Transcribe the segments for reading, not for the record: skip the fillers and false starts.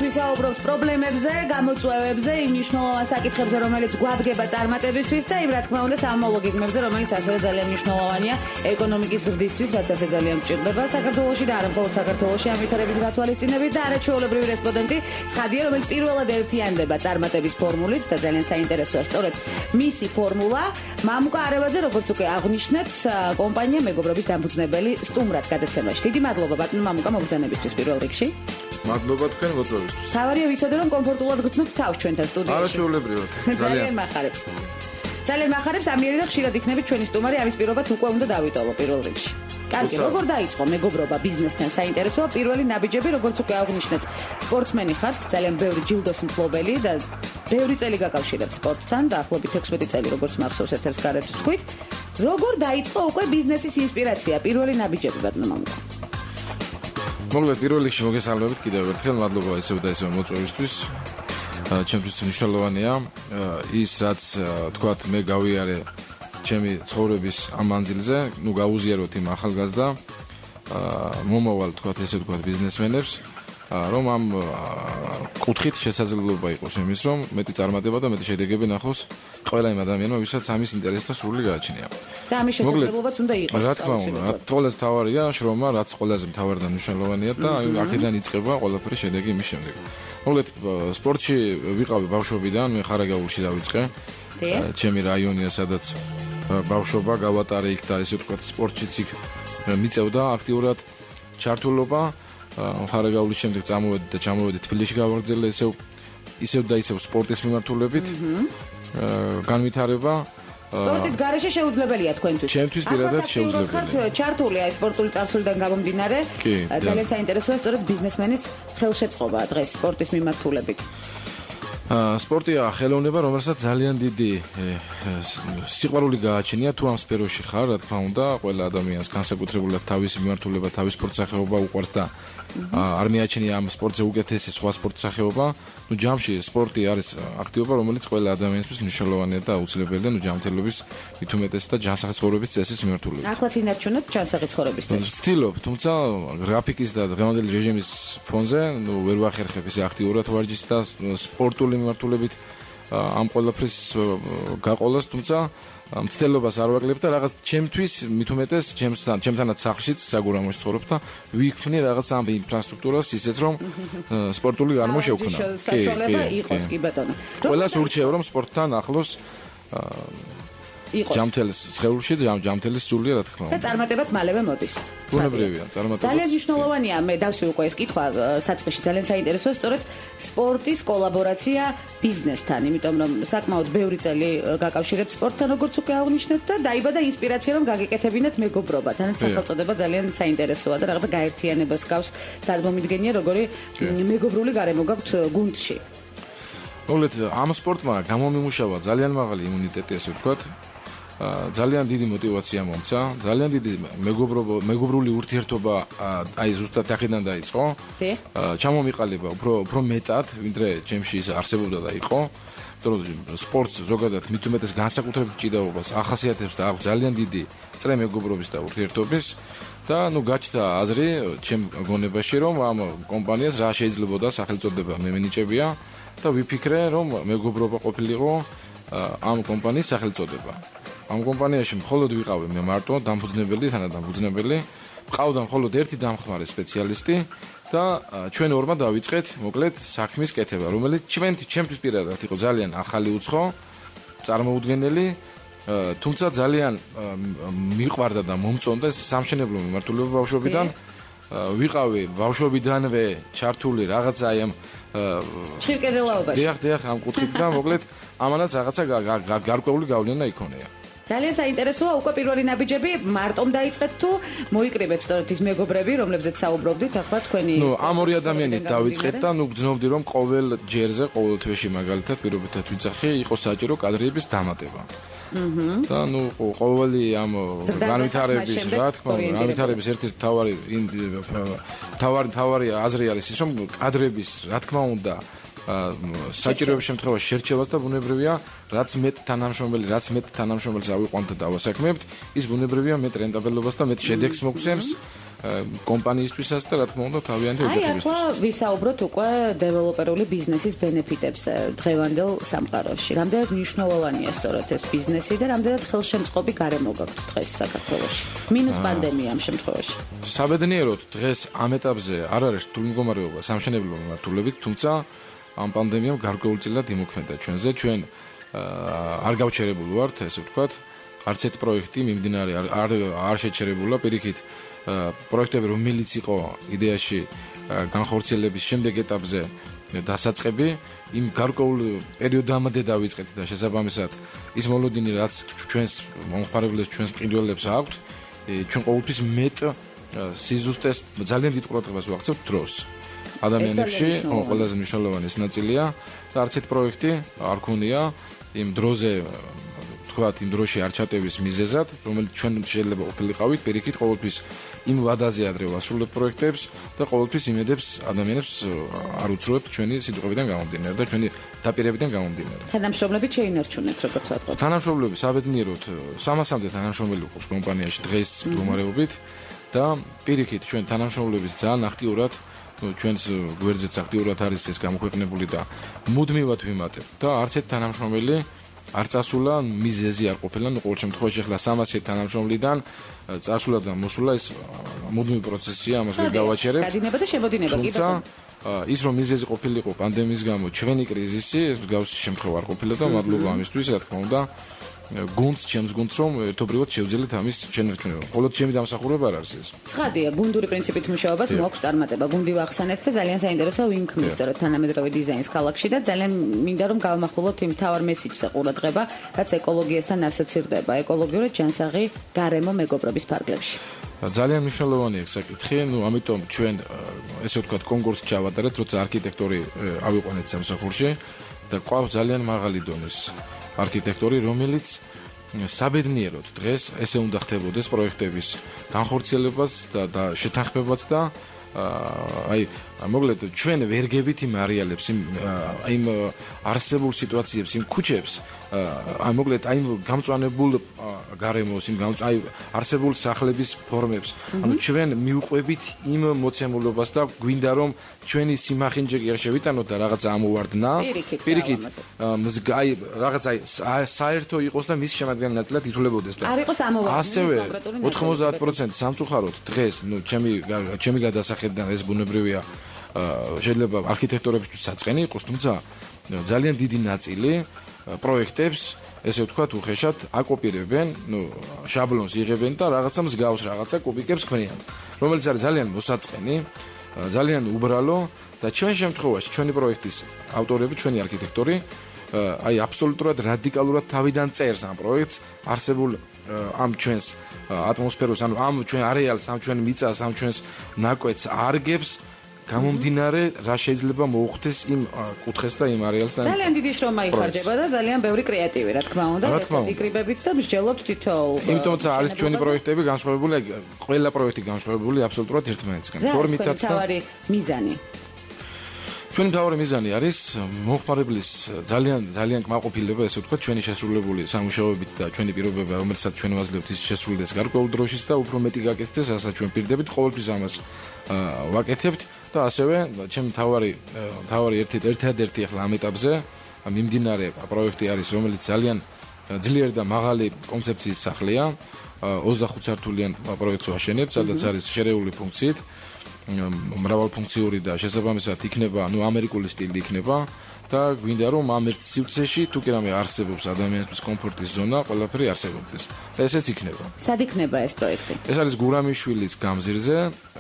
ვისაუბრობთ პრობლემებზე, გამოწვევებზე, იმ მნიშვნელოვან საკითხებზე, რომელიც გვადგება წარმატებისთვის და იმ რა თქმა უნდა სამომავლო გეგმებზე, რომელიც ასევე ძალიან მნიშვნელოვანია ეკონომიკის ზრდისთვის, რაც ასე ძალიან მჭირდება საქართველოში და არა მხოლოდ საქართველოში ამ ვითარების გათვალისწინებით და არაჩვეულებრივი რესპონდენტი ცხადია, რომელიც პირველად ერთიანდება წარმატების ფორმულით და ძალიან საინტერესოა სწორედ მისი ფორმულა. მამუკა არევაძე, როგორც უკვე აღვნიშნეთ, კომპანია მეგობრობის დამფუძნებელი სტუმრად გადაცემაში. დიდი მადლობა ბატონო მამუკა მოგზაურობისთვის პირველ რიგში. მადლობა თქვენ მოწვევისთვის. თავარია ვიცოდე რომ კომფორტულად გრძნობთ თავს ჩვენთან სტუდიაში. არაჩვეულებრივად. ძალიან მახარებს. ძალიან მახარებს ამიერიდან ხშირად იქნებით ჩვენი სტუმარი, ამის პირობაც უკვე უნდა დავიტოვო პირველ რიგში. კარგი, როგორ დაიწყო მეგობრობა ბიზნესთან საინტერესოა? პირველი ნაბიჯები, როგორც უკვე აღვნიშნეთ, სპორტსმენი ხართ, ძალიან ბევრი ჯილდოს მფლობელი და ბევრი წელი გაკავშირებს სპორტთან, დაახლოებით 16 წელი, როგორც მახსოვს ერთ-ერთ გარეთ თქვით. როგორ დაიწყო უკვე ბიზნესის ინსპირაცია, პირველი ნაბიჯები ბატონო მამუკა? მოგლეთ პირველ რიგში მოგესალმებით კიდევ ერთხელ, მადლობა ისევ და ისევ მოწვევისთვის. ჩემთვის მნიშვნელოვანია ის, რაც თქვათ მე გავიარე ჩემი ცხოვრების ამ მანძილზე, გავუზიაროთ იმ ახალგაზრდა მომავალ თქვათ ესე ვთქვათ ბიზნესმენებს, რომ ამ კუთხით შესაძლებლობა იყოს იმის, რომ მეტი წარმატება და მეტი შედეგები ნახოს ყველა იმ ადამიანმა, ვისაც ამის ინტერესი და სურვილი გააჩნია. და ამის შესაძლებლობაც უნდა იყოს. რა თქმა უნდა, ყველაზე მთავარია შრომა, რაც ყველაზე მთავარი და მნიშვნელოვანია და აქედან იწყება ყველაფერი შედეგი იმის შემდეგ. მოგლეთ სპორტში ვიყავი ბავშვობიდან, მე ხარაგაულში დავიწყე. ჩემი რაიონია, სადაც ბავშვობა გავატარე იქ და ესე ვთქვათ სპორტშიც იქ მიწევდა აქტიურად ჩართულობა. ხარაგაულის შემდეგ წამოვედი და ჩამოვედი თბილისში გავაგრძელე ისევ და ისევ სპორტის მიმართულებით. განვითარება სპორტის გარეშე შეუძლებელია თქვენთვის. ჩემთვის პირადად შეუძლებელია. ჩართული აი სპორტული წარსულიდან გამომდინარე, ძალიან საინტერესოა სწორედ ბიზნესმენის ხელშეწყობა დღეს სპორტის მიმართულებით. სპორტია ხელოვნება, რომელსაც ძალიან დიდი სიყვარული გააჩნია თუ ამ სფეროში ხარ, რა თქმა უნდა, ყველა ადამიანს განსაკუთრებულად თავისი მიმართულება, თავის სპორტსახეობა უყვარს და არ მიაჩნია ამ სპორტზე უკეთესი სხვა სპორტსახეობა. ნუ ჯამში სპორტი არის აქტივობა, რომელიც ყველა ადამიანისთვის მნიშვნელოვანია და აუცილებელია, ნუ ჯანმრთელობის მithumetes და ჯანსაღი წესის მიმართულებით. ახლაც ინარჩუნებთ ჯანსაღი ცხოვრების წესს. ვცდილობ, თუმცა გრაფიკის და დღევანდელი რეჟიმის ფონზე, ნუ ვერ ვახერხებ ისე აქტიურად ვარჯიშს და სპორტული მიმართულებით ამ ყველაფრის გაყოლას, თუმცა მცდელობას არ ვაკლებთ და რაღაც ჩემთვის მithumetes ჩემთანაც სახლშიც საგურამოში ცხოვრობ და ვიქმნი რაღაც ამ ინფრასტრუქტურას ისეთ რომ სპორტული გარემო შევქმნა. საშუალება იყოს კი ბატონო. ყველას ურჩევ რომ სპორტთან ახლოს იყოს. ჯამთელის სხეულში ჯამთელის სულია რა თქმა უნდა. და წარმატებაც მალევე მოდის. ბუნებრივია, წარმატებაც. ძალიან მნიშვნელოვანია, მე დავსვი უკვე ეს კითხვა საწყისში, ძალიან საინტერესოა სწორედ სპორტის კოლაბორაცია ბიზნესთან, იმიტომ რომ საკმაოდ ბევრი წელი გაკავშირებს სპორტთან, როგორც უკვე აღვნიშნეთ და დაიბადა ინსპირაცია, რომ გაგეკეთებინათ მეგობრობა. თანაც სახელწოდება ძალიან საინტერესოა და რაღაცა გაერთიანებას გავს დადგომიდგენია, როგორი მეგობრული გარემო გაქვთ გუნდში. მოგლეთ, ამ სპორტმა გამომიმუშავა ძალიან მაღალი იმუნიტეტი, ასე ვთქვათ. ძალიან დიდი мотиваცია მომცა, ძალიან დიდი მეგობრული ურთიერთობა აი ზუსტად აქედან დაიწყო. ჩამომიყალიბა უფრო მეტად, ვიდრე ჩემში ის არსებობდა და იყო. სპორტს ზოგადად მithumetes განსაკუთრებით ჭიდაობას ახასიათებს და აქვს ძალიან დიდი წრე მეგობრობის და ურთიერთობის და ნუ გაჩნდა აზრი ჩემ გონებაში, რომ ამ კომპანიას რა შეიძლებოდა სახელწოდება მე მინიჭებია და ვიფიქრე, რომ მეგობრობა ყოფილიყო ამ კომპანიის სახელწოდება. ამ კომპანიაში მხოლოდ ვიყავი მე მარტო დამფუძნებელი, თანადამფუძნებელი. მყავდა მხოლოდ ერთი დამხმარე სპეციალისტი და ჩვენ ორმა დავიწყეთ მოკლედ საქმის კეთება, რომელიც ჩემთვის პირადად იყო ძალიან ახალი უცხო, წარმოუდგენელი, თუმცა ძალიან მიყვარდა და მომწონდა სამშენებლო მიმართულება ბავშვობიდან. ვიყავი ბავშვობიდანვე ჩართული რაღაცა აი ამ ჭირკერელაობაში. დიახ, ამ კუთხით და მოკლედ ამანაც რაღაცა გარკვეული გავლენა იქონია. ძალიან საინტერესოა, უკვე პირველი ნაბიჯები მარტომ დაიწყეთ თუ მოიკრიბეთ სწორედ ის მეგობრები, რომლებზეც საუბრობდით ახლა თქვენი ამ ორი ადამიანით დავიწყეთ და გძნობდი რომ ყოველ ჯერზე, ყოველ თვეში მაგალითად პირობითად ვიძახი, იყო საჭირო კადრების დამატება. და ყოველი ამ განვითარების, რა თქმა უნდა, განვითარების ერთ-ერთი თავარი აზრი არის ის, რომ კადრების, რა თქმა უნდა, საჭიროების შემთხვევაში შერჩევას და ბუნებრივია, რაც მეტ თანამშრომელს ავიყვანთ და დავასაქმებთ, ის ბუნებრივია მეტ რენტაბელობას და მეტ შედეგს მოგცემს კომპანიისთვისაც და რა თქმა უნდა თავიანთი ოჯახებისთვის. ახლა ვისაუბროთ უკვე დეველოპერული ბიზნესის ბენეფიტებს დღევანდელ სამყაროში. რამდენად მნიშვნელოვანია სწორედ ეს ბიზნესი და რამდენად ხელშემწყობი გარემო გაქვთ დღეს საქართველოში. მინუს პანდემია ამ შემთხვევაში. საბედნიეროდ დღეს ამ ეტაპზე არ არის რთული მდგომარეობა სამშენებლო მიმართულებით, თუმცა ამ პანდემიამ გარკვეულწილად იმოქმედა ჩვენზე. ჩვენ არ გავჩერებული ვართ, ესე ვთქვათ, არც ერთ პროექტი მიმდინარე არ შეჩერებულა, პირიქით პროექტები, რომელიც იყო იდეაში განხორციელების შემდეგ ეტაპზე დასაწყები, იმ გარკვეულ პერიოდამდე დავიწყეთ და შესაბამისად ის მოლოდინი, რაც ჩვენს მომხმარებლებს, ჩვენს მყიდველებს აქვთ, ჩვენ ყოველთვის მეტ სიზუსტეს ძალიან დიდ ყურადღებას ვახცევთ დროს. ადამიანებში ყველაზე მნიშვნელოვანი ეს ნაწილია და არც ერთ პროექტი არ ქონია იმ დროზე თქვათ იმ დროში არ ჩატევის მიზეზად, რომელიც ჩვენ შეიძლება ყოფილიყავით, პირიქით ყოველთვის იმ ვადაზე ადრე ვასრულებთ პროექტებს და ყოველთვის იმედებს ადამიანებს არ უცრუებთ ჩვენი სიტყვებიდან გამომდინარე და ჩვენი დაპირებიდან გამომდინარე. თანამშრომლებით შეინარჩუნეთ, როგორც ვთქვათ. თანამშრომლები საბედნიეროდ 300-მდე თანამშრომელი ყავს კომპანიაში დღეს მდგომარეობით და პირიქით ჩვენ თანამშრომლების ძალიან აქტიურად ჩვენს გვერდზეც აქტიურად არის ეს გამოქვეყნებული და მუდმივად ვიმატებთ და არც ერთ თანამშრომელი არ წასულა მიზეზი არ ყოფილა, ყოველ შემთხვევაში ახლა 300 თანამშრომლიდან წასულა და მოსულა ეს მუდმივი პროცესია, ამას ვერ გავაჩერებთ. გადინება და შემოდინება კი ბატონო. ის რომ მიზეზი ყოფილიყო პანდემიის გამო ჩვენი კრიზისი, ეს მსგავსი შემთხვევა არ ყოფილა და მადლობა ამისთვის, რა თქმა უნდა. ჩემს გუნდს რომ ერთობრივად შევძელით ამის შენარჩუნება. მხოლოდ ჩემი დამსახურება არ არის ეს. ცხადია, გუნდური პრინციპით მუშაობას მოაქვს წარმატება. გუნდი ვახსენეთ და ძალიან საინტერესოა ვინ ქმნის სწორედ თანამედროვე დიზაინს ქალაქში და ძალიან მინდა რომ გავმახვილოთ იმ თავარ მესიჯზე ყურადღება, რაც ეკოლოგიასთან ასოცირდება, ეკოლოგიური ჯანსაღი გარემო მეგობრობის ფარგლებში. ძალიან მნიშვნელოვანია საკითხი, ამიტომ ჩვენ ესე ვთქვათ კონკურსს ჩავატარეთ, როცა არქიტექტორი ავიყვანეთ სამსახურში და ყავს ძალიან მაღალი დონის არქიტექტორი, რომელიც საბედნიეროდ დღეს ესე უნდა ხდებოდეს პროექტების განხორციელებას და შეთანხმებაც და მოკლედ ჩვენ ვერ გებით იმ არეალებს, იმ არსებულ სიტუაციებს, იმ ქუჩებს, მოკლედ იმ გამწვანებულ გარემოს, იმ არსებულ სახლების ფორმებს. ანუ ჩვენ მივყვებით იმ მოცემულობას და გვინდა რომ ჩვენი სიმახინჯე კი არ შევიტანოთ და რაღაცა ამოვარდნა. პირიქით, რაღაცა საერთო იყოს და მის შემადგენელ ნაწილად ითვლებოდეს და არ იყოს ამოვარდნა. ასევე 90% სამწუხაროდ დღეს, ჩემი გადასახედიდან ეს ბუნებრივია შეიძლება არქიტექტორებისთვის საწყენი იყოს, თუმცა ძალიან დიდი ნაწილი პროექტებს ესე ვთქვათ უხეშად აკოპირებენ, შაბლონს იღებენ და რაღაცა მსგავს რაღაცა კუბიკებს ქმნიან, რომელიც არის ძალიან მოსაწყენი, ძალიან უბრალო და ჩვენ შემთხვევაში ჩვენი პროექტის ავტორები, ჩვენი არქიტექტორი აბსოლუტურად რადიკალურად თავიდან წერს ამ პროექტს, არსებულ ამ ჩვენს ატმოსფეროს, ანუ ამ ჩვენ არეალს, ამ ჩვენ მიწას, ამ ჩვენს ნაკვეთს არგებს გამომდინარე რა შეიძლება მოუხდეს იმ კუთხეს და იმ არეალს და ძალიან დიდი შრომა იხარჯება და ძალიან ბევრი კრეატივი რა თქმა უნდა იკრიბებით და მსჯელობთ თითოეულ იმიტომ არის ჩვენი პროექტები განსხვავებული ყველა პროექტი განსხვავებული აბსოლუტურად ერთმანეთისგან ფორმითაც და თავარი მიზანი ჩვენი თავარი მიზანი არის მომხმარებლის ძალიან კმაყოფილება ესე ვთქვათ ჩვენი შესრულებული სამუშაოებით და ჩვენი პირობები რომელსაც ჩვენ ვაძლევთ ის შესრულდეს გარკვეულ დროშის და უფრო მეტი გაკეთდეს რასაც ჩვენ პირდებით ყოველთვის ამას ვაკეთებთ და ასევე ჩემი თავარი ერთადერთი ახლა ამ ეტაპზე მიმდინარე პროექტი არის რომელიც ძალიან ძლიერი და მაღალი კონცეფციის სახლია 25 სართულიან პროექტს ვაშენებ სადაც არის შერეული ფუნქციით მრავალფუნქციური და შესაბამისად იქნება ამერიკული სტილი იქნება და გვინდა რომ ამ ერთ სივრცეში თუ კი რამე არსებობს ადამიანისთვის კომფორტის ზონა ყველაფერი არსებობდეს და ესეც იქნება. სად იქნება ეს პროექტი? ეს არის გურამიშვილის გამზირზე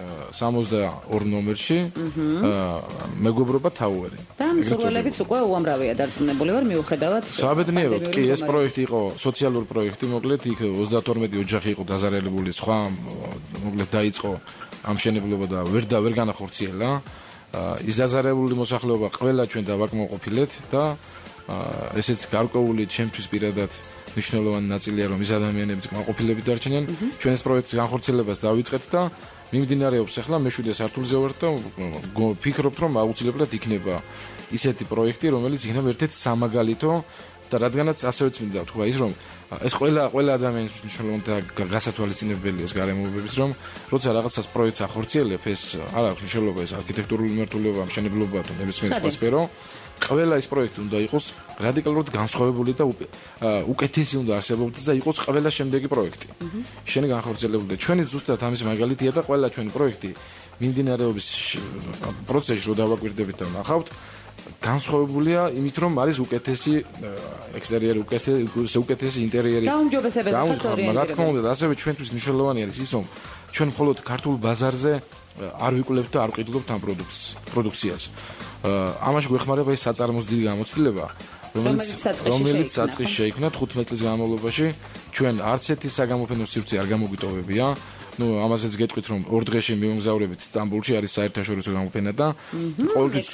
62 ნომერში მეგობრობა თაუერი. და მსურველებიც უკვე უამრავია დარწმუნებული ვარ მიუხედავად საბედნიეროდ კი ეს პროექტი იყო სოციალური პროექტი მოკლედ იქ 32 ოჯახი იყო დაზარალებული სხვა მოკლედ დაიწყო ამ შენებლობა და ვერ განახორციელა ის დაზარალებული მოსახლეობა ყველა ჩვენ დავაკმაყოფილეთ და ესეც გარკვეული ჩემთვის პირადად მნიშვნელოვანი ნაწილია რომ ის ადამიანებიც კმაყოფილებით დარჩნენ ჩვენ ეს პროექტის განხორციელებას დავიწყეთ და მიმდინარეობს ახლა მე-7 სართულზე ვარ და ვფიქრობთ რომ აუცილებლად იქნება ისეთი პროექტი, რომელიც იქნება ერთ-ერთი სამაგალითო და რადგანაც ასევე წმინდა თქვა ის რომ ეს ყველა ადამიანის მნიშვნელოვანი და გასათვალისწინებელია ეს გარემოებების რომ როცა რაღაცას პროექტს ახორციელებ ეს არ აქვს მნიშვნელობა ეს არქიტექტურული მიმართულება, მშენებლობა თუ ნებისმიერ სხვა სფერო ყველა ეს პროექტი უნდა იყოს რადიკალურად განსხვავებული და უკეთესი უნდა არსებობდეს და იყოს ყველა შემდეგი პროექტი. შენი განხორციელებული ჩვენი ზუსტად ამის მაგალითია და ყველა ჩვენი პროექტი მიმდინარეობის პროცესში რო დავაკვირდებით და ვნახავთ განსხვავებულია იმით რომ არის უკეთესი ექსტერიერი უკეთესი ინტერიერი გაუმჯობესებაზე ფაქტორია. რა თქმა უნდა ასევე ჩვენთვის მნიშვნელოვანი არის ის რომ ჩვენ მხოლოდ ქართულ ბაზარზე არ ვიკვლევთ და არ ვყიდულობთ ამ პროდუქციას. ამაში გვეხმარება ის საწარმოს დიდი გამოცდილება რომელიც საწყისში შეიქმნა 15 წლის განმავლობაში ჩვენ არც ერთი საგამოფენო სივრცე არ გამოგვიტოვებია. ამაზეც გეტყვით რომ 2 დღეში მივმგზავრებით სტამბოლში არის საერთაშორისო გამოფენა და ყოველთვის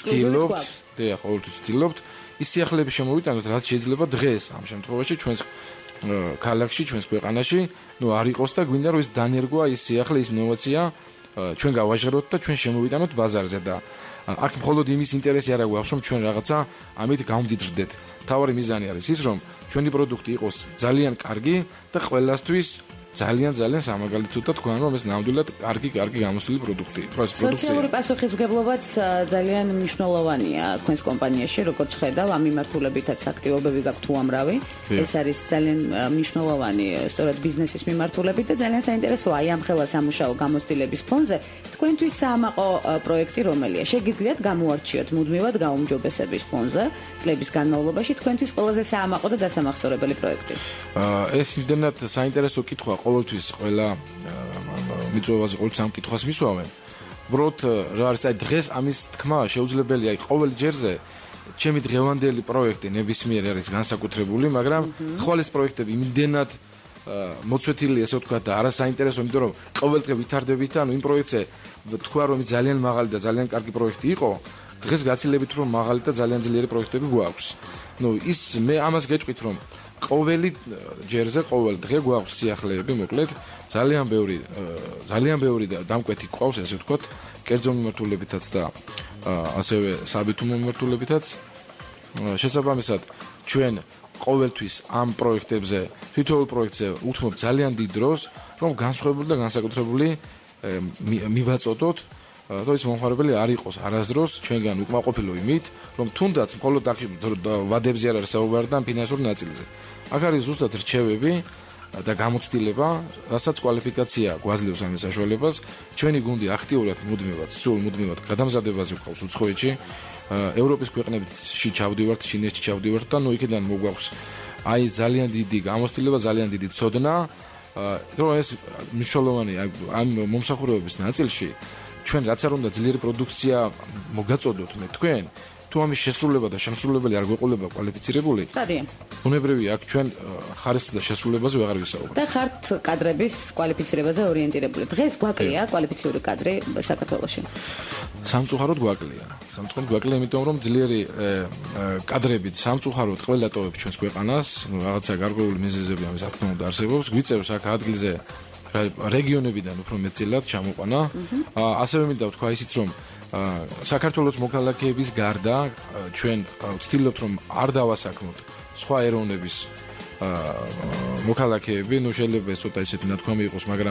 ვცდილობთ ის სიახლეები შემოვიტანოთ რაც შეიძლება დღეს ამ შემთხვევაში ჩვენს ქალაქში ჩვენს ქვეყანაში არ იყოს და გვინდა რომ ის დანერგვა ის სიახლე ის ინოვაცია ჩვენ გავაჟღეროთ და ჩვენ შემოვიტანოთ ბაზარზე და აქ მხოლოდ იმის ინტერესი არ აქვს რომ ჩვენ რაღაცა ამით გამდიდრდეთ. თავარი მიზანი არის ის რომ ჩვენი პროდუქტი იყოს ძალიან კარგი და ყველასთვის ძალიან სამაგალითო და თქვენ რომ ეს ნამდვილად კარგი გამოსული პროდუქტია. სოციალური პასუხისმგებლობაც ძალიან მნიშვნელოვანია თქვენს კომპანიაში, როგორც ხედავ, ამ მიმართულებითაც აქტივობები გაქვთ უამრავი. ეს არის ძალიან მნიშვნელოვანი სწორედ ბიზნესის მიმართულებით და ძალიან საინტერესოა აი ამ ხელა სამუშაო გამოცდილების ფონზე თქვენთვის საამაყო პროექტი რომელია? შეგიძლიათ გამოარჩიოთ მუდმივად გაუმჯობესების ფონზე წლების განმავლობაში თქვენთვის ყველაზე საამაყო და დასამახსოვრებელი პროექტი. ეს იმდენად საინტერესო კითხვა ყოველთვის ყველა მიწვევაზე ყოველთვის ამ კითხვას მისვავენ. უბრალოდ რა არის აი დღეს ამის თქმა შეუძლებელია აი ყოველ ჯერზე ჩემი დღევანდელი პროექტი ნებისმიერ არის განსაკუთრებული, მაგრამ ხვალ ეს პროექტები იმდენად მოცვეთილია ესე ვთქვა და არასაინტერესო, იმიტომ რომ ყოველდღე ვითარდებით და იმ პროექტზე თქვა რომ ძალიან მაღალი და ძალიან კარგი პროექტი იყო, დღეს გაცილებით რომ მაღალი და ძალიან ძლიერი პროექტები გვაქვს. ის მე ამას გეტყვით რომ ყოველი ჯერზე ყოველ დღე გვაქვს სიახლეები, მოკლედ ძალიან ბევრი და დამკვეთი გვყავს, ასე ვთქვათ, კერძო მიმართულებითაც და ასევე საბითუმო მიმართულებითაც. შესაბამისად, ჩვენ ყოველთვის ამ პროექტებზე, თითოეულ პროექტზე უთმობ ძალიან დიდ დროს, რომ განსხვავებული და განსაკუთრებული მივაწოდოთ და ის მომხმარებელი არ იყოს არასდროს ჩვენგან უკმაყოფილო იმით, რომ თუნდაც მხოლოდ ვადებზე არ არის საუბარი და ფინანსურ ნაწილზე. აქ არის ზუსტად რჩევები და გამოცდილება, რასაც კვალიფიკაცია გვაძლევს ამის საშუალებას. ჩვენი გუნდი აქტიურად მუდმივად გადამზადებაზე გვყავს უცხოეთში. ევროპის ქვეყნებში ჩავდივართ, ჩინეთში ჩავდივართ და იქიდან მოგვაქვს აი ძალიან დიდი გამოცდილება, ძალიან დიდი ცოდნა, რომ ეს მნიშვნელოვანია ამ მომსახურებების ნაწილში. ჩვენ რაც არ უნდა ძლიერი პროდუქცია მოგაწოდოთ მე თქვენ თუ ამის შესრულება და შემსრულებელი არ გვეყოლება კვალიფიცირებული უნებრივია აქ ჩვენ ხარისხს და შესრულებაზე ვეღარ ვისაუბრებთ და ხართ კადრების კვალიფიცირებაზე ორიენტირებული დღეს გვაკლია კვალიფიციური კადრი საქართველოში სამწუხაროდ გვაკლია იმიტომ რომ ძლიერი კადრებით სამწუხაროდ ყველა ტოვებს ჩვენს ქვეყანას რაღაცა გარკვეული მიზეზები ამის რა თქმა უნდა არსებობს გვიწევს აქ ადგილზე რეგიონებიდან უფრო მეტწილად ჩამოყვანა. ასევე მინდა ვთქვა ისიც, რომ საქართველოს მოქალაქეების გარდა ჩვენ ვცდილობთ, რომ არ დავასაქმოთ სხვა ეროვნების მოქალაქეები, შეიძლება ეს ცოტა ისეთი ნათქვამი იყოს, მაგრამ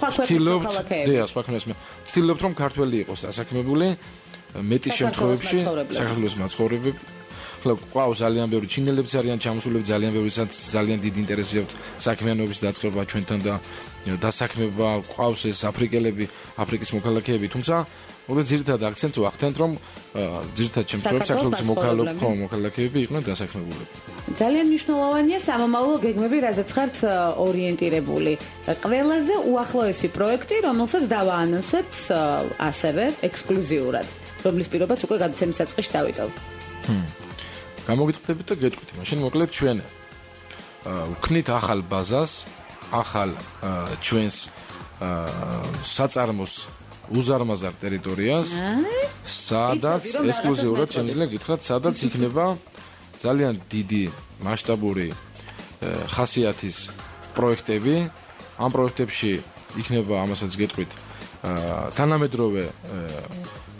ვცდილობთ, რომ ქართველი იყოს დასაქმებული მეტის შემთხვევებში საქართველოს მაცხოვრებლები ხლა ყავს ძალიან ბევრი ჩინელებიც არიან ჩამოსულები ძალიან ბევრისაც ძალიან დიდი ინტერესი აქვს საქმიანობის დაწყება ჩვენთან და დასაქმება ყავს ეს აფრიკის მოქალაქეები თუმცა მოკლედ ძირითადად აქცენტს ვახდენთ რომ ძირითადად შემთხვევებში საქართველოს მოქალაქეები იყვნენ დასაქმებულები ძალიან მნიშვნელოვანია სამომავლო გეგმები რაზეც ხართ ორიენტირებული ყველაზე უახლოესი პროექტი რომელსაც დავაანონსებთ ასევე ექსკლუზიურად რომლის პირობაც უკვე გადაცემის საწყისში დავიტოვთ გამოგიტყდებით და გეტყვით. მაშინ მოკლედ ჩვენ ვქნით ახალ ბაზას, ახალ ჩვენს საწარმოს უზარმაზარ ტერიტორიას, სადაც ექსკლუზიურად შემიძლია გითხრათ, სადაც იქნება ძალიან დიდი მასშტაბური ხასიათის პროექტები. ამ პროექტებში იქნება, ამასაც გეტყვით, თანამედროვე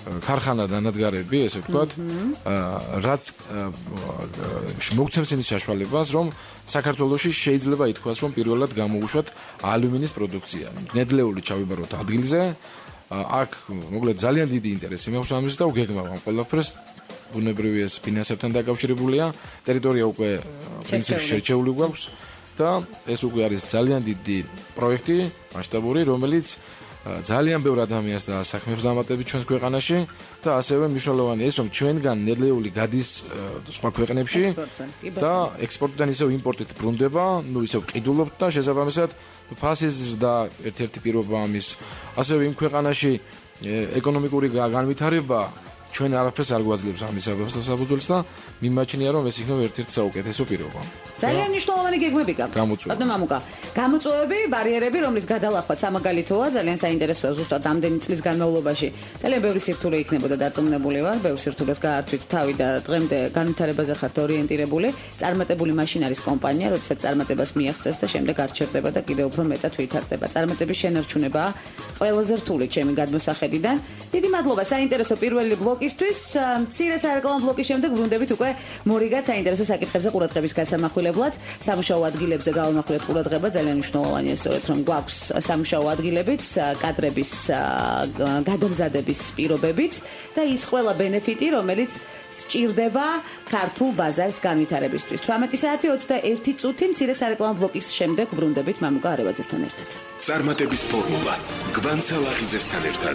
ქარხანა დანადგარები, ესე ვთქვათ, რაც მოგცემს იმის საშუალებას, რომ საქართველოში შეიძლება ითქვას, რომ პირველად გამოუშვათ ალუმინის პროდუქცია. ნედლეული ჩავიბაროთ ადგილზე. აქ მოკლედ ძალიან დიდი ინტერესი მაქვს ამის და უგეგმავ ამ ყველაფერს. ბუნებრივი ეს ფინანსებთან დაკავშირებულია. ტერიტორია უკვე პრინციპში შერჩეული გვაქვს და ეს უკვე არის ძალიან დიდი პროექტი, მასშტაბური, რომელიც ძალიან ბევრ ადამიანს დაასაქმებს დამატებით ჩვენს ქვეყანაში და ასევე მნიშვნელოვანია ეს, რომ ჩვენგან ნედლეული გადის სხვა ქვეყნებში და ექსპორტიდან ისევ იმპორტით ბრუნდება, ისევ ყიდულობთ და შესაბამისად ფასის და ერთ-ერთი პირობა ამის ასევე იმ ქვეყანაში ეკონომიკური განვითარება ჩვენ არაფერს არ გვაძლევს ამის საფუძველს და მიმაჩნია რომ ეს იქნება ერთ-ერთი საუკეთესო პირობა. ძალიან მნიშვნელოვანი გეგმები გაქვთ. ბატონო მამუკა, გამოწვევები, ბარიერები, რომლის გადალახვაც სამაგალითოა, ძალიან საინტერესოა ზუსტად ამდენი წლის განმავლობაში. ძალიან ბევრი სირთულე იქნებოდა დარწმუნებული ვარ, ბევრ სირთულეს გაართვით თავი და დღემდე განვითარებაზე ხართ ორიენტირებული. წარმატებული მაშინ არის კომპანია, როდესაც წარმატებას მიაღწევს და შემდეგ არჩევდება და კიდევ უფრო მეტად ვითარდება. წარმატების შენარჩუნებაა ყველაზე რთული ჩემი გადმოსახედიდან. დიდი მადლობა საინტერესო პირველი ბლოკისთვის. მცირე სარეკლამო ბლოკის შემდეგ ბრუნდებით უკვე მორიგად საინტერესო საკითხებზე ყურადღების გასამახვილებლად. სამუშაო ადგილებზე გავამახვილეთ ყურადღება, ძალიან მნიშვნელოვანია სწორედ რომ გვაქვს სამუშაო ადგილებიც, კადრების გადამზადების პირობებიც და ის ყველა ბენეფიტი, რომელიც სჭირდება ქართულ ბაზარს განვითარებისთვის. 18 საათი 21 წუთი მცირე სარეკლამო ბლოკის შემდეგ ბრუნდებით მამუკა არებაძესთან ერთად. წარმატების ფორმულა გვანცა ლაღიძესთან ერთად.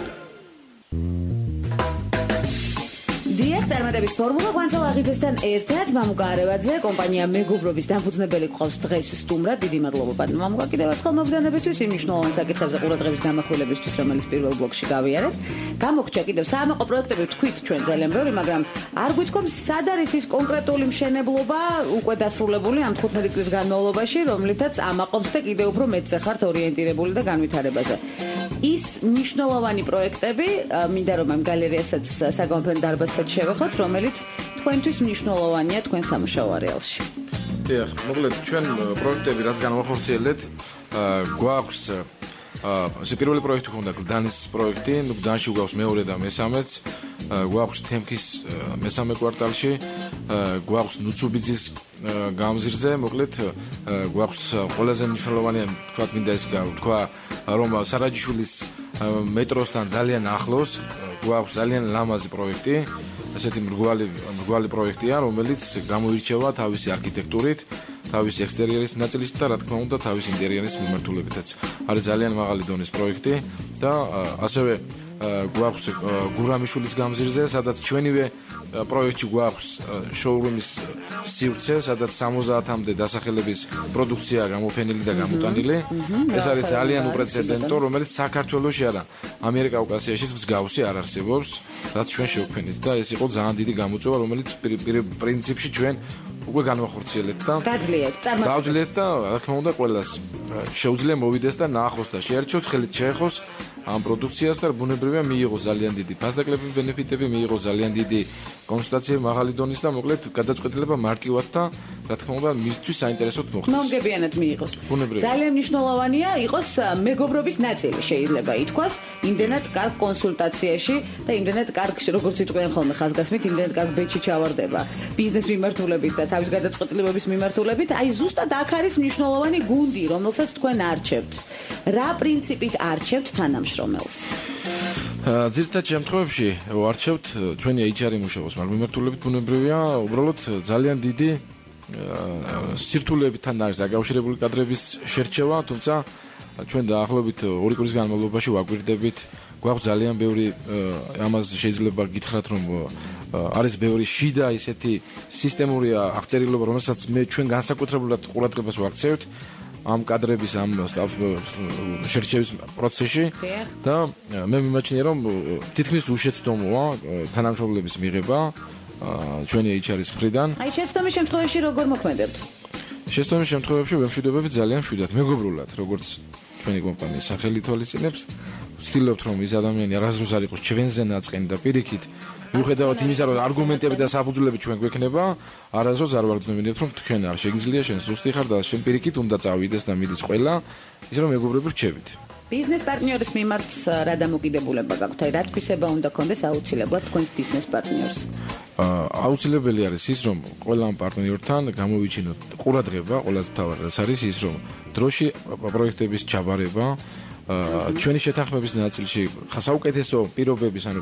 დიახ, წარმატების ფორმულა გვანცა ლაღიძესთან ერთად მამუკა არებაძე, კომპანია მეგობრობის დამფუძნებელი გვყავს დღეს სტუმრად. დიდი მადლობა პატონ მამუკა კიდევ ერთხელ მოგზაურობისთვის, იმ მნიშვნელოვან საკითხებზე ყურადღების გამახვილებისთვის, რომელიც პირველ ბლოკში გავიარეთ. გამოგჩა კიდევ საამაყო პროექტები ვთქვით ჩვენ ძალიან ბევრი, მაგრამ არ გვითქვამს სად არის ის კონკრეტული მშენებლობა უკვე დასრულებული ამ 15 წლის განმავლობაში, რომლითაც ამაყობთ და კიდევ უფრო მეტზე ხართ ორიენტირებული და განვითარებაზე. ის მნიშვნელოვანი პროექტები, მინდა რომ ამ გალერეასაც საგამოფენო დარბაზსაც შევეხოთ, რომელიც თქვენთვის მნიშვნელოვანია თქვენ სამუშაო არეალში. დიახ, მოკლედ ჩვენ პროექტები რაც განვახორციელეთ, გვაქვს პირველი პროექტი ქონდა გლდანის პროექტი, გლდანში გვაქვს მეორე და მესამეც, გვაქვს თემქის მესამე კვარტალში, გვაქვს ნუცუბიძის გამზირზე, მოკლედ გვაქვს ყველაზე მნიშვნელოვანი, თქვათ მინდა ის თქვა, რომ სარაჯიშვილის მეტროსთან ძალიან ახლოს, გვაქვს ძალიან ლამაზი პროექტი, ესეთი მრგვალი პროექტია, რომელიც გამოირჩევა თავისი არქიტექტურით, თავის ექსტერიერის ნაწილით და რა თქმა უნდა თავის ინტერიერის მიმართულებითაც. არის ძალიან მაღალი დონის პროექტი და ასევე გვაქვს გურამიშვილის გამზირზე, სადაც ჩვენივე პროექტში გვაქვს შოურუმის სივრცე, სადაც 70-მდე დასახელების პროდუქცია გამოფენილი და გამოტანილი. ეს არის ძალიან უპრეცედენტო, რომელიც საქართველოში არა, ამიერკავკასიაშიც მსგავსი არ არსებობს, რაც ჩვენ შევქმნით და ეს იყო ძალიან დიდი გამოწვევა, რომელიც პრინციპში ჩვენ უკვე განვახორციელეთ და გავძლიეთ და რა თქმა უნდა ყველას შეუძლია მოვიდეს და ნაახოს და შეერჩოს ხელით შეეხოს ამ პროდუქციას და ბუნებრივია მიიღო ძალიან დიდი ფასდაკლების ბენეფიტები, მიიღო ძალიან დიდი კონსტატაციები მაღალი დონის და მოკლედ გადაწყვეტილება მარტივად და რა თქმა უნდა მისთვის საინტერესოდ მოხდეს. მომგებიანად მიიღოს. ძალიან მნიშვნელოვანია იყოს მეგობრობის ნაწილი, შეიძლება ითქვას, იმდენად კარგ კონსულტაციაში და იმდენად კარგ, როგორც იტყვიან ხოლმე ხაზგასმით, იმდენად კარგ ბეჭი ჩავარდება ბიზნეს მიმართულებით და თავის გადაწყვეტილებების მიმართულებით. აი ზუსტად აქ არის მნიშვნელოვანი გუნდი, რომელსაც თქვენ არჩევთ. რა პრინციპით არჩევთ თანამშრომელს? ძირითადად შემთხვევებში ვარჩევთ ჩვენი HR-ი მუშაობს, მაგრამ მიმართულებით ბუნებრივია, უბრალოდ ძალიან დიდი სირთულეებთან არის დაკავშირებული კადრების შერჩევა, თუმცა ჩვენ დაახლოებით 2 კვირის განმავლობაში ვაკვირდებით, გვაქვს ძალიან ბევრი ამას შეიძლება გითხრათ, რომ არის ბევრი შიდა ისეთი სისტემური აღწერილობა, რომელსაც ჩვენ განსაკუთრებულად ყურადღებას ვაქცევთ ამ კადრების ამ შერჩევის პროცესში და მე მიმაჩნია რომ თითქმის უშეცდომოა თანამშრომლების მიღება ჩვენი HR-ის მხრიდან. აი შეცდომის შემთხვევაში როგორ მოქმედებთ? შეცდომის შემთხვევებში ვემშვიდობებით ძალიან მშვიდად, მეგობრულად, როგორც ჩვენი კომპანიის სახელი თვალისწინებს. ვცდილობთ რომ ის ადამიანი არასდროს არ იყოს ჩვენზე ნაწყენი და პირიქით მიუხედავად იმისა რომ არგუმენტები და საფუძვლები ჩვენ გვექნება, არასდროს არ ვარწმუნებთ რომ თქვენ არ შეგიძლია შენ სუსტი ხარ და შენ პირიქით უნდა წავიდეს და მიდის ყველა, ისე რომ მეგობრები რჩებით. ბიზნეს პარტნიორის მიმართ რა დამოკიდებულება გაქვთ? რა თვისება უნდა გქონდეს აუცილებლად თქვენს ბიზნეს პარტნიორს? აუცილებელი არის ის, რომ ყველა ამ პარტნიორთან გამოვიჩინოთ ყურადღება, ყველაზე მთავარი არის ის, რომ დროში პროექტების ჩაბარება, ჩვენი შეთანხმების ნაწილში საუკეთესო პირობების, ანუ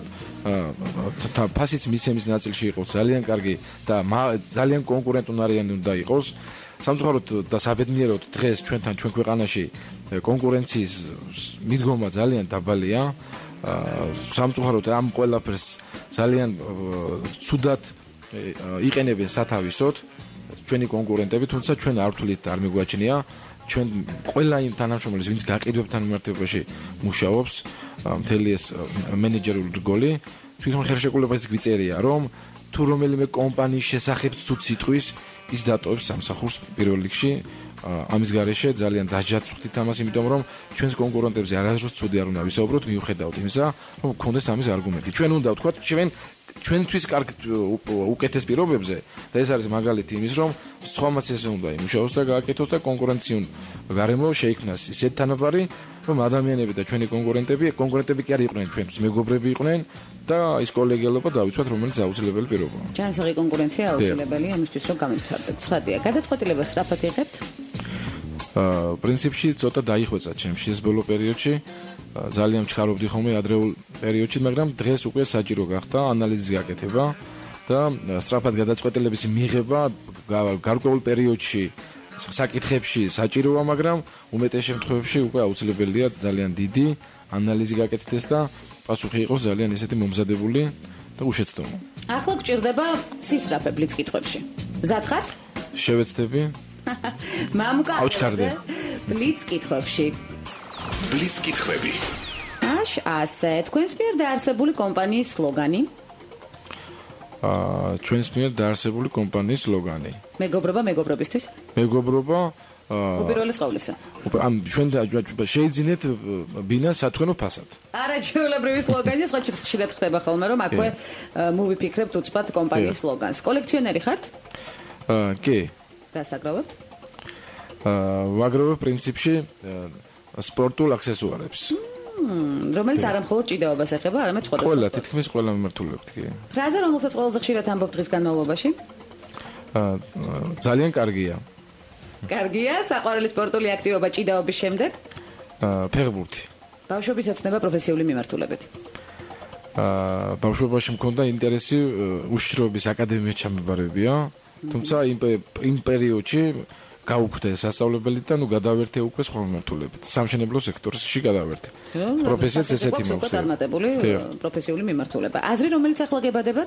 ფასიც მისცემის ნაწილში იყოს ძალიან კარგი და ძალიან კონკურენტუნარიანი უნდა იყოს. სამწუხაროდ და საბედნიეროდ დღეს ჩვენ ქვეყანაში კონკურენციის მიდგომა ძალიან დაბალია. სამწუხაროდ ამ ყველაფერს ძალიან ცუდად იყენებენ სათავისოდ ჩვენი კონკურენტები, თუმცა ჩვენ არ ვთვლით არ მიგვაჩნია. ჩვენ ყველა იმ თანამშრომელს, ვინც გაყიდვებთან მიმართებაში მუშაობს, მთელი ეს მენეჯერული რგოლი, თვითონ ხელშეკრულებას გვიწერია, რომ თუ რომელიმე კომპანიის შესახებ ცუდ სიტყვის ის დატოვებს სამსახურს პირველ რიგში. ამის გარეშე ძალიან დაჯად ვხდით ამას, იმიტომ რომ ჩვენს კონკურენტებზე არასდროს ცუდი არ უნდა ვისაუბროთ, მიუხედავად იმისა, რომ გქონდეს ამის არგუმენტი. ჩვენ უნდა ვთქვათ, ჩვენთვის კარგ უკეთეს პირობებზე და ეს არის მაგალითი იმის, რომ სხვამაც ესე უნდა იმუშაოს და გააკეთოს და კონკურენციულ გარემო შეიქმნას ისეთ თანაბარი, რომ ადამიანები და ჩვენი კონკურენტები კი არ იყვნენ ჩვენთვის მეგობრები იყვნენ და ის კოლეგიალობა დავიცვათ, რომელიც აუცილებელი პირობაა. ჯანსაღი კონკურენცია აუცილებელია იმისთვის, რომ გამივთარდეთ. ცხადია, გადაწყვეტილებას სწრაფად იღებთ? პრინციპში ცოტა დაიხვეწა ჩემში ეს ბოლო პერიოდში. ძალიან ვჩქარობდი ხოლმე ადრეულ პერიოდში, მაგრამ დღეს უკვე საჭირო გახდა ანალიზის გაკეთება და სწრაფად გადაწყვეტილების მიღება გარკვეულ პერიოდში საკითხებში საჭიროა, მაგრამ უმეტეს შემთხვევებში უკვე აუცილებელია ძალიან დიდი ანალიზი გაკეთდეს და პასუხი იყოს ძალიან ისეთი მომზადებული და უშეცდომო. ახლა გჭირდება სისწრაფე ბლიც კითხვებში. მზად ხართ? შევეცდები. მამუკა, აუჩქარდე. ბლიც კითხვებში. ბლიც კითხვები. ასე, თქვენს მიერ დაარსებული კომპანიის სლოგანი? ჩვენს მიერ დაარსებული კომპანიის სლოგანი. მეგობრობა მეგობრობისთვის? მეგობრობა უპირველეს ყოვლისა. ამ ჩვენ შეიძინეთ ბინა სათქვენო ფასად. არაჩვეულებრივი სლოგანია, სხვა ხშირად ხდება ხოლმე, რომ აქვე მოვიფიქრებთ უცბად კომპანიის სლოგანს. კოლექციონერი ხართ? კი. დასაგროვებთ? ვაგროვებ პრინციპში სპორტულ აქსესუარებს. რომელიც არა მხოლოდ ჭიდაობას ეხება, არამედ სხვადასხვა. ყველა თითქმის ყველა მიმართულებთ, კი. ფრაზა, რომელსაც ყველაზე ხშირად ამბობთ დღის განმავლობაში? ძალიან კარგია. კარგია, საყვარელი სპორტული აქტივობა ჭიდაობის შემდეგ? ფეხბურთი. ბავშვობის ოცნება პროფესიული მიმართულებით. ბავშვობაში მქონდა ინტერესი უშიშროების აკადემიას ჩამებარებია, თუმცა იმ პერიოდში გაუქმდა სასწავლებელი და გადავერთე უკვე სხვა მიმართულებით. სამშენებლო სექტორში გადავერთე. პროფესიაც ესეთი მაქვს. წარმატებული პროფესიული მიმართულება. აზრი, რომელიც ახლა გებადებათ?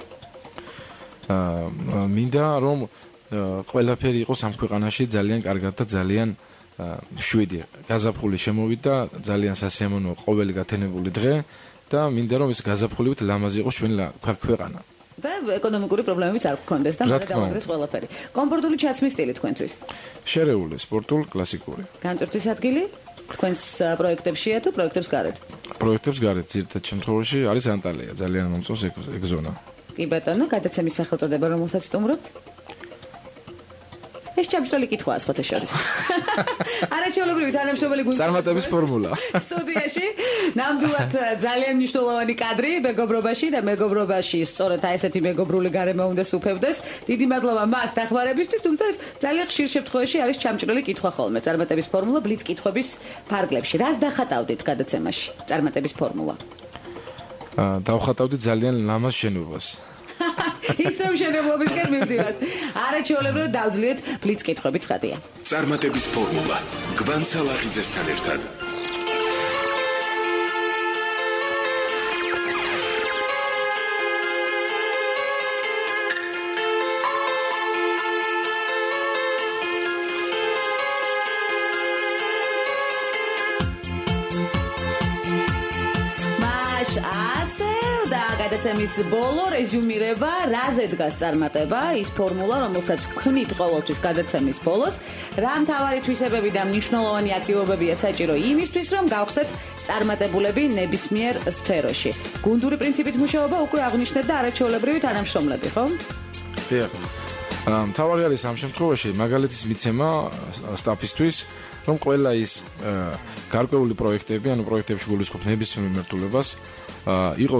მინდა რომ ყველაფერი იყოს ამ ქვეყანაში ძალიან კარგად და ძალიან შვიდი. გაზაფხული შემოვიდა, ძალიან სასიამოვნო ყოველი გათენებული დღე და მინდა რომ ეს გაზაფხულივით ლამაზი იყოს ჩვენი ქვეყანა. და ეკონომიკური პრობლემებიც არ გქონდეს და მაგ დავაგრეს ყველაფერი. კომფორტული ჩაცმის სტილი თქვენთვის? შერეული, სპორტულ, კლასიკური. განტვირთვის ადგილი თქვენს პროექტებშია თუ პროექტებს გარეთ? პროექტებს გარეთ, ძირითადად შემთხვევაში არის ანტალია, ძალიან მომწონს ეგ ზონა. კი ბატონო, გადაცემის სახელწოდება რომელსაც სტუმრობთ? ეს ჩამწრალი კითხვაა სხვათა შორის. არაჩვეულებრივი თანამშრომელი გუნდი. წარმატების ფორმულა. სტუდიაში ნამდვილად ძალიან მნიშვნელოვანი კადრი მეგობრობაში და მეგობრობაში სწორედ აი ესეთი მეგობრული გარემო უნდა სუფევდეს. დიდი მადლობა მას დახმარებისთვის, თუმცა ეს ძალიან ხშირ შემთხვევაში არის ჩამჭრელი კითხვა ხოლმე. წარმატების ფორმულა ბლიც კითხვების ფარგლებში. რას დახატავდით გადაცემაში? წარმატების ფორმულა. დავხატავდი ძალიან ლამაზ შენობას. ისევ შენებლობისკენ მივდივართ. არაჩვეულებრივად დავძლიეთ ბლიც კითხვები ცხადია. წარმატების ფორმულა გვანცა ლაღიძესთან ერთად. გადაცემის ბოლო რეზუმირება, რაზე დგას წარმატება, ის ფორმულა, რომელსაც ვქმნით ყოველთვის გადაცემის ბოლოს, რა მთავარი თვისებები და მნიშვნელოვანი აქტივობებია საჭირო იმისთვის, რომ გავხდეთ წარმატებულები ნებისმიერ სფეროში. გუნდური პრინციპით მუშაობა უკვე აღნიშნეთ და არაჩვეულებრივი თანამშრომლები, ხო? დიახ. მთავარი არის ამ შემთხვევაში მაგალითის მიცემა სტაფისთვის, რომ ყველა ის გარკვეული პროექტები, ანუ პროექტებში გულისხმობ ნებისმიერ მიმართულებას, იყო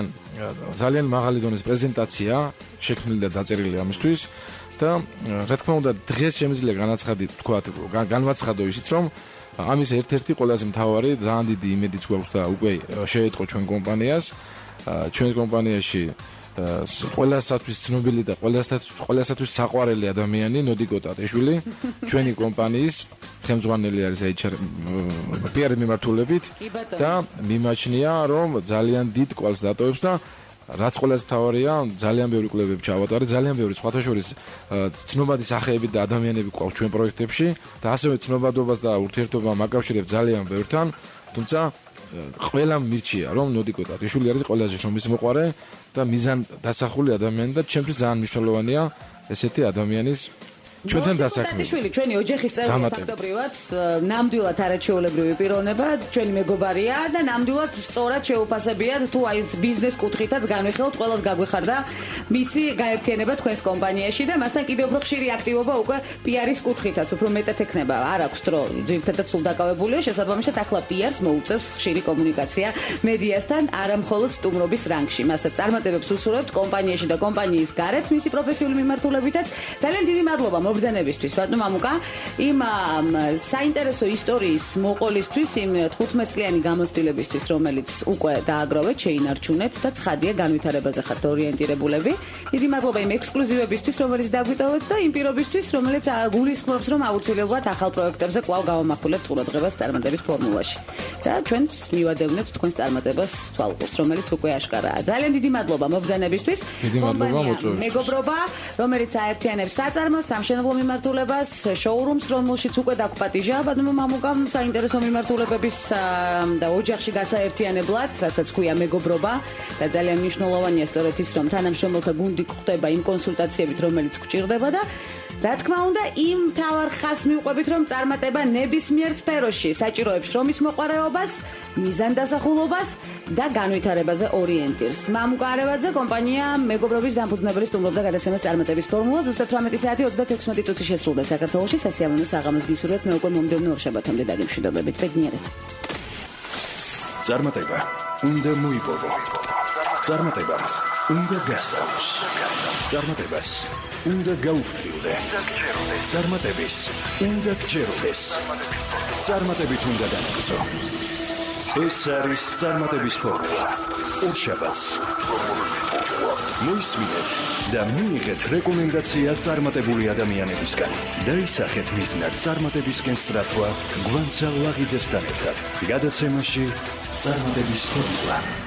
ძალიან მაღალი დონის პრეზენტაცია შექმნილი და დაწერილი ამისთვის და რა თქმა უნდა დღეს შემიძლია განვაცხადო ისიც, რომ ამის ერთ-ერთი ყველაზე მთავარი ძალიან დიდი იმედიც გვაქვს და უკვე შეეწყო ჩვენ კომპანიას. ჩვენ კომპანიაში ყველასათვის ცნობილი და ყველასათვის საყვარელი ადამიანი ნოდიკო ტატიშვილი ჩვენი კომპანიის ხელმძღვანელი არის HR PR მიმართულებით და მიმაჩნია რომ ძალიან დიდ კვალს დატოვებს და რაც ყველაზე მთავარია ძალიან ბევრი კვლევები ჩავატარე ძალიან ბევრი სხვათა შორის ცნობადი სახეები და ადამიანები ყავს ჩვენ პროექტებში და ასევე ცნობადობას და ურთიერთობა მაკავშირებს ძალიან ბევრთან თუმცა ყველა მირჩია რომ ნოდიკო ტატიშვილი არის ყველაზე შრომის მოყვარე და მიზან დასახული ადამიანი და ჩემთვის ძალიან მნიშვნელოვანია ესეთი ადამიანის ჩვენთან დასაქმება. ტატიშვილი ჩვენი ოჯახის წევრი ფაქტობრივად ნამდვილად არაჩვეულებრივი პიროვნება, ჩვენი მეგობარია და ნამდვილად სწორად შეუფასებია თუ აი ბიზნეს კუთხითაც განვიხილოთ ყველას გაგვიხარდა მისი გაერთიანება თქვენს კომპანიაში და მასთან კიდევ უფრო ხშირი აქტივობა უკვე PR-ის კუთხითაც უფრო მეტად ექნება. არ აქვს დრო ძირითადად სულ დაკავებულია შესაბამისად ახლა PR-ს მოუწევს ხშირი კომუნიკაცია მედიასთან არა მხოლოდ სტუმრობის რანგში. მასაც წარმატებებს უსურვებთ კომპანიაში და კომპანიის გარეთ მისი პროფესიული მიმართულებითაც. ძალიან დიდი მადლობა მობრძანებისთვის ბატონო მამუკა იმ საინტერესო ისტორიის მოყოლისთვის იმ 15 წლიანი გამოცდილებისთვის რომელიც უკვე დააგროვეთ შეინარჩუნეთ და ცხადია განვითარებაზე ხართ ორიენტირებულები დიდი მადლობა იმ ექსკლუზივებისთვის რომელიც დაგვიტოვეთ და იმ პირობისთვის რომელიც გულისხმობს რომ აუცილებლად ახალ პროექტებზე კვლავ გავამახვილებთ ყურადღებას წარმატების ფორმულაში და ჩვენს მივადევნებთ თქვენს წარმატებას თვალყურს რომელიც უკვე აშკარაა ძალიან დიდი მადლობა მობრძანებისთვის დიდი მადლობა მოწვევისთვის მეგობრობა რომელიც აერთიანებს საწარმოს სამშენებლო მიმართულებას შოურუმს რომელშიც უკვე დაგვპატიჟა ბატონო მამუკამ საინტერესო მიმართულებების და ოჯახში გასაერთიანებლად რასაც ქვია მეგობრობა და ძალიან მნიშვნელოვანია სწორედ ის რომ თანამშრომელთა გუნდი გვხვდება იმ კონსულტაციებით რომელიც გვჭირდება და რა თქმა უნდა იმ თავარ ხას მივყვებით რომ წარმატება ნებისმიერ სფეროში საჭიროებს შრომის მოყვარეობას მიზანდასახულობას და განვითარებაზე ორიენტირს მამუკა არევაძე კომპანია მეგობრობის დამფუძნებელი სტუმრობდა გადაცემას წარმატების ფორმულა ზუსტად 18 საათი 36 წუთი შესრულდა საქართველოში სასიამოვნო საღამოს გისურვებთ მე უკვე მომდევნო შაბათამდე დაგემშვიდობებით ბედნიერად წარმატება უნდა მოიპოვო წარმატება უნდა გასაოს წარმატებას უნდა გაუფრთხილდე წარმატების უნდა გჯეროდეს წარმატებით უნდა განაგრძო ეს არის წარმატების ფორმულა ორშაბათს მოისმინეთ და მიიღეთ რეკომენდაცია წარმატებული ადამიანებისგან დაისახეთ მიზნად წარმატებისკენ სწრაფვა გვანცა ლაღიძესთან ერთად გადაცემაში წარმატების ფორმულა